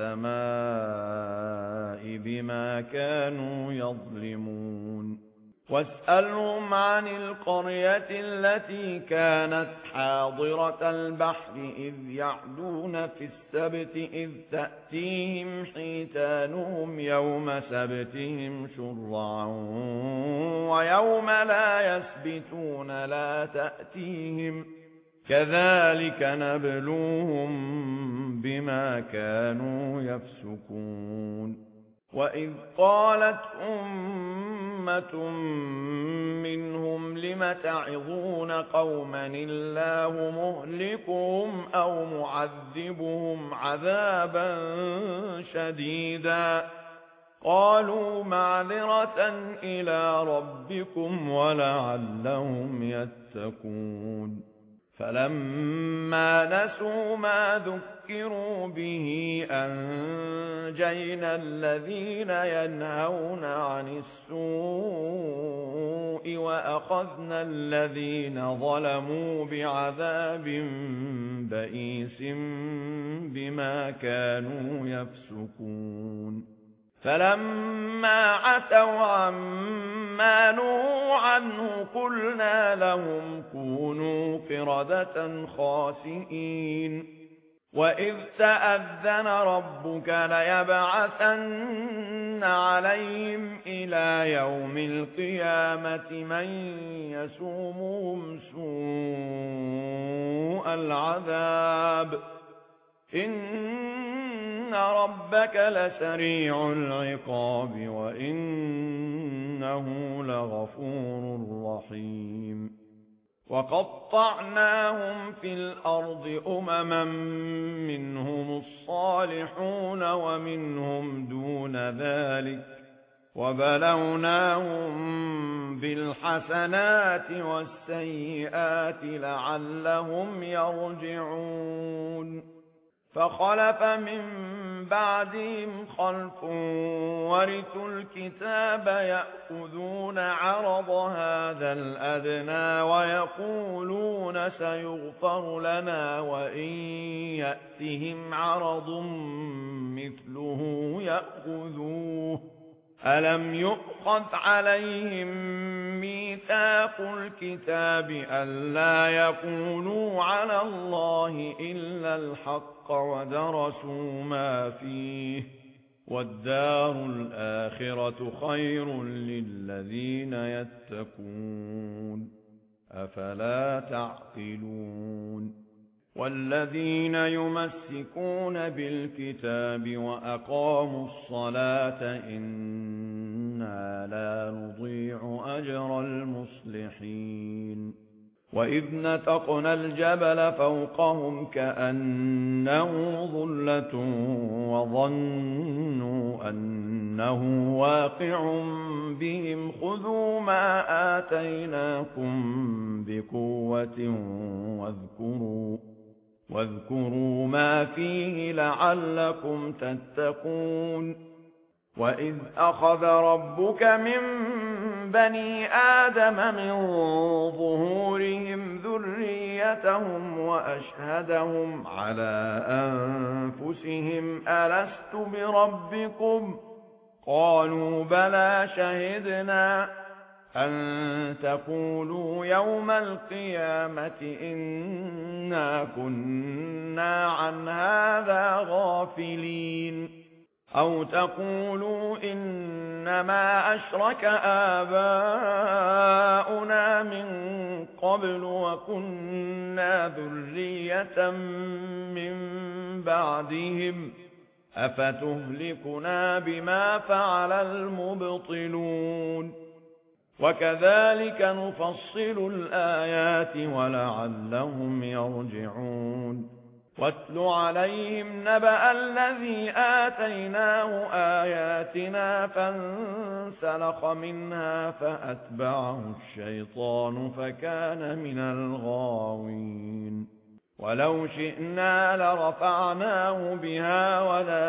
السماء بما كانوا يظلمون واسألهم عن القرية التي كانت حاضرة البحر إذ يعدون في السبت إذ تأتيهم حيتانهم يوم سبتهم شرعا ويوم لا يسبتون لا تأتيهم كذلك نبلوهم بما كانوا يفسقون وإذ قالت أمة منهم لم تعظون قوما الله مهلكهم أو معذبهم عذابا شديدا قالوا معذرة إلى ربكم ولعلهم يتقون فلما نسوا ما ذكروا به أنجينا الذين ينهون عن السوء وأخذنا الذين ظلموا بعذاب بئيس بما كانوا يفسقون فلما عتوا عما نهوا عنه قلنا لهم كونوا قردة خاسئين وإذ تأذن ربك ليبعثن عليهم إلى يوم القيامة من يسومهم سوء العذاب إن ربك لسريع العقاب وإنه لغفور رحيم وقطعناهم في الأرض أمما منهم الصالحون ومنهم دون ذلك وبلوناهم بالحسنات والسيئات لعلهم يرجعون فخلف من بعدهم خلف ورثوا الكتاب يأخذون عرض هذا الأدنى ويقولون سيغفر لنا وإن يأتهم عرض مثله يأخذوه ألم يؤخذ عليهم ميثاق الكتاب ألا يقولوا على الله إلا الحق ودرسوا ما فيه والدار الآخرة خير للذين يتقون أفلا تعقلون والذين يمسكون بالكتاب وأقاموا الصلاة إنا لا نضيع أجر المصلحين وإذ نتقنا الجبل فوقهم كأنه ظلة وظنوا أنه واقع بهم خذوا ما آتيناكم بقوة واذكروا واذكروا ما فيه لعلكم تتقون وإذ أخذ ربك من بني آدم من ظهورهم ذريتهم وأشهدهم على أنفسهم ألست بربكم قالوا بلى شهدنا أن تقولوا يوم القيامة إنا كنا عن هذا غافلين أو تقولوا إنما أشرك آباؤنا من قبل وكنا ذرية من بعدهم أفتهلكنا بما فعل المبطلون وكذلك نفصل الآيات ولعلهم يرجعون واتل عليهم نبأ الذي آتيناه آياتنا فانسلخ منها فأتبعه الشيطان فكان من الغاوين ولو شئنا لرفعناه بها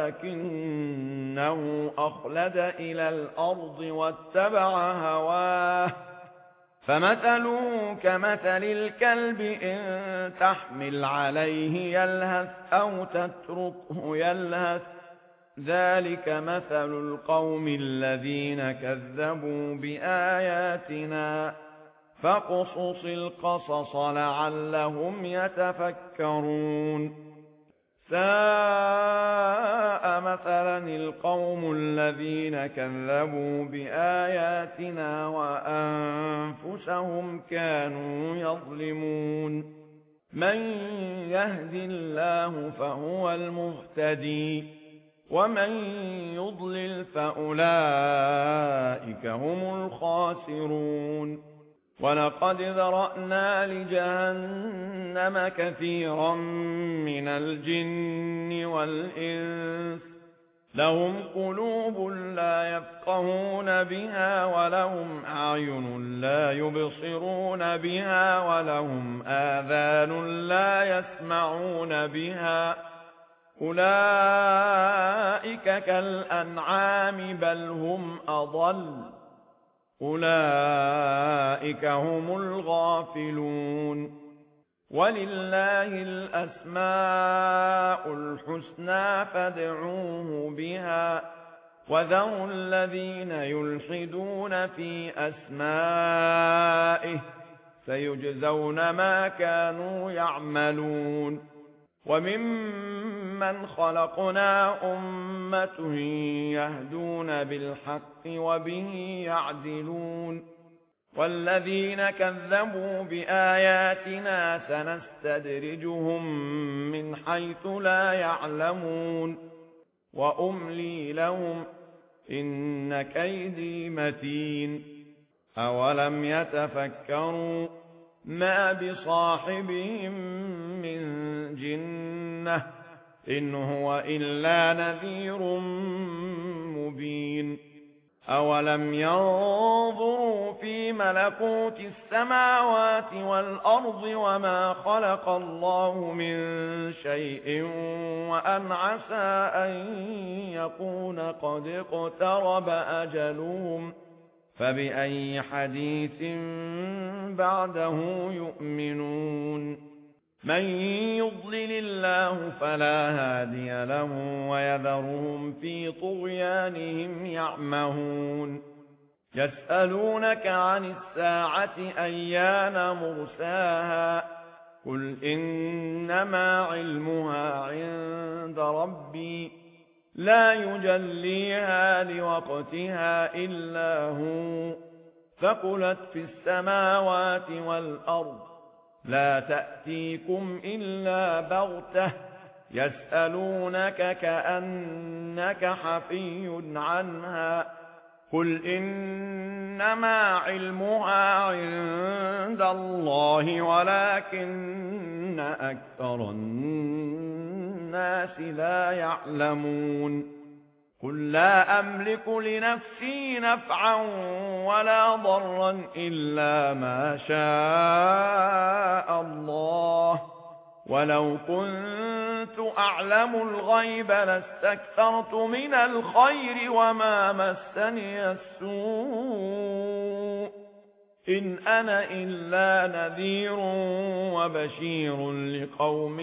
ولكنه أخلد إلى الأرض واتبع هواه فمثله كمثل الكلب إن تحمل عليه يلهث أو تتركه يلهث ذلك مثل القوم الذين كذبوا بآياتنا فاقصص القصص لعلهم يتفكرون ساء مثلا القوم الذين كذبوا بآياتنا وأنفسهم كانوا يظلمون من يهد الله فهو المهتدي ومن يضلل فأولئك هم الخاسرون ولقد ذرأنا لجهنم كثيرا من الجن والإنس لهم قلوب لا يفقهون بها ولهم أعين لا يبصرون بها ولهم آذان لا يسمعون بها أولئك كالأنعام بل هم أضل أولئك هم الغافلون ولله الأسماء الحسنى فادعوه بها وذروا الذين يلحدون في أسمائه سيجزون ما كانوا يعملون وممن خلقنا أمة يهدون بالحق وبه يعدلون والذين كذبوا بآياتنا سنستدرجهم من حيث لا يعلمون وأملي لهم إن كيدي متين أولم يتفكروا ما بصاحبهم من جنة إن هو إلا نذير مبين أولم ينظروا في ملكوت السماوات والأرض وما خلق الله من شيء وأن عسى أن يكون قد اقترب أجلهم فبأي حديث بعده يؤمنون من يضلل الله فلا هادي له ويذرهم في طغيانهم يعمهون يسألونك عن الساعة أيان مرساها قل إنما علمها عند ربي لا يجليها لوقتها إلا هو ثقلت في السماوات والأرض لا تأتيكم إلا بغتة يسألونك كأنك حفي عنها قل إنما علمها عند الله ولكن أكثر الناس لا يعلمون قل لا أملك لنفسي نفعا ولا ضرا إلا ما شاء الله ولو كنت أعلم الغيب لاستكثرت من الخير وما مسني السوء إن أنا إلا نذير وبشير لقوم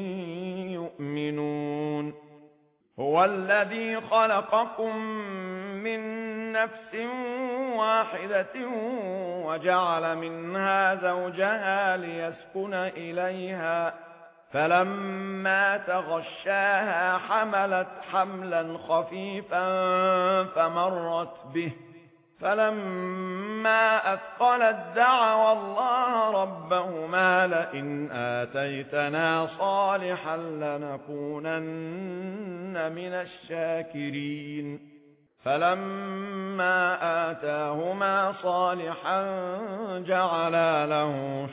يؤمنون هو الذي خلقكم من نفس واحدة وجعل منها زوجها ليسكن إليها فلما تغشاها حملت حملا خفيفا فمرت به فلما أثقلت دعوا الله ربهما لئن آتيتنا صالحا لنكونن من الشاكرين فلما آتاهما صالحا جعلا له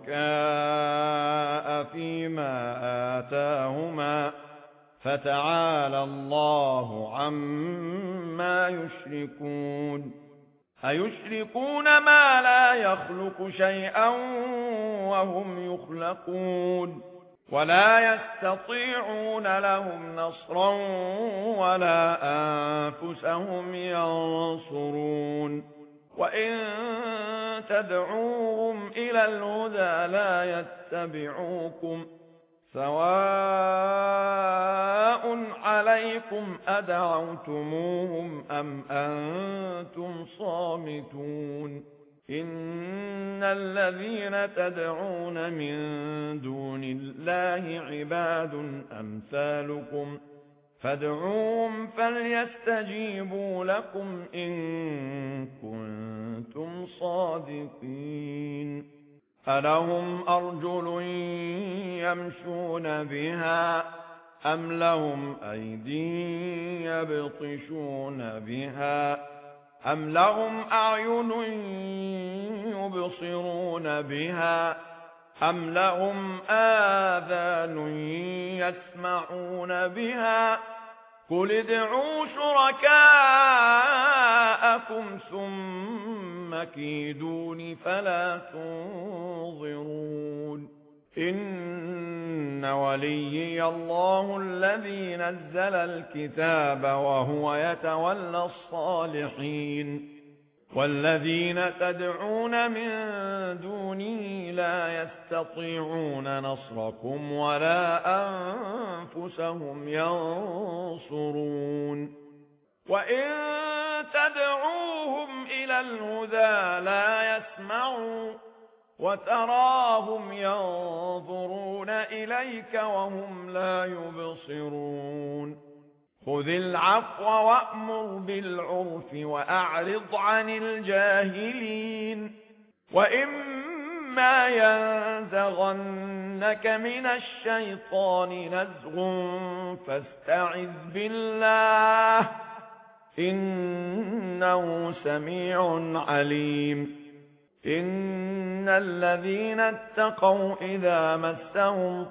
شركاء فيما آتاهما فتعالى الله عما يشركون أيشركون ما لا يخلق شيئا وهم يخلقون ولا يستطيعون لهم نصرا ولا أنفسهم ينصرون وإن تدعوهم إلى الهدى لا يتبعوكم سواء عليكم أدعوتموهم أم أنتم صامتون إن الذين تدعون من دون الله عباد أمثالكم فادعوهم فليستجيبوا لكم إن كنتم صادقين ألهم أرجل يمشون بها أم لهم أيدي يبطشون بها أم لهم أعين يبصرون بها أم لهم آذان يسمعون بها قل ادعوا شركاءكم ثم كيدون فلا تنظرون إن وليي الله الذي نزل الكتاب وهو يتولى الصالحين والذين تدعون من دونه لا يستطيعون نصركم ولا أنفسهم ينصرون وإن تدعوهم إلى الهدى لا يسمعوا وتراهم ينظرون إليك وهم لا يبصرون خذ العفو وأمر بالعرف وأعرض عن الجاهلين وإما ينزغنك من الشيطان نزغ فاستعذ بالله إنه سميع عليم إن الذين اتقوا إذا مسهم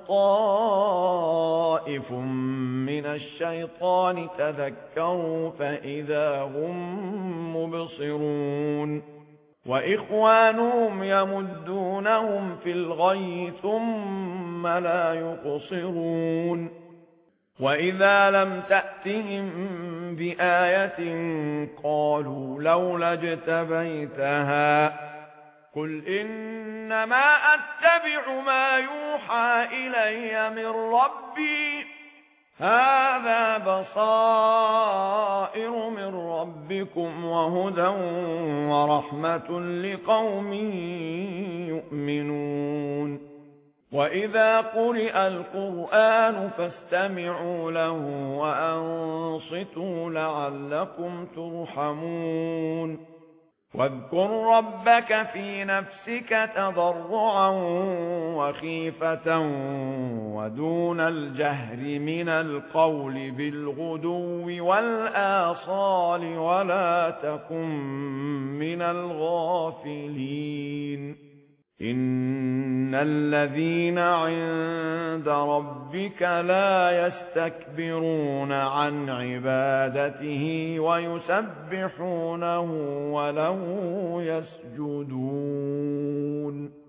طائف من الشيطان تذكروا فإذا هم مبصرون وإخوانهم يمدونهم في الغي ثم لا يقصرون وإذا لم تأتهم بآية قالوا لولا اجتبيتها قل إنما أتبع ما يوحى إلي من ربي هذا بصائر من ربكم وهدى ورحمة لقوم يؤمنون وإذا قرئ القرآن فاستمعوا له وأنصتوا لعلكم ترحمون واذكر ربك في نفسك تضرعا وخيفة ودون الجهر من القول بالغدو والآصال ولا تكن من الغافلين إن الذين عند ربك لا يستكبرون عن عبادته ويسبحونه وله يسجدون